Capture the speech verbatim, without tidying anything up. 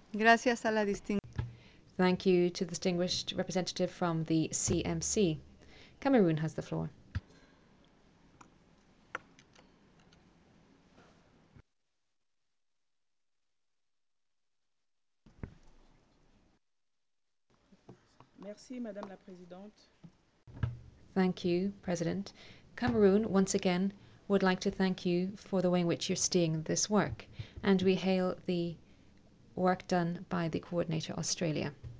Gracias a la distinguida. Thank you to the distinguished representative from the C M C. Cameroon has the floor. Merci, Madame la Présidente. Thank you, President. Cameroon, once again, would like to thank you for the way in which you're steering this work, and we hail the work done by the coordinator Australia.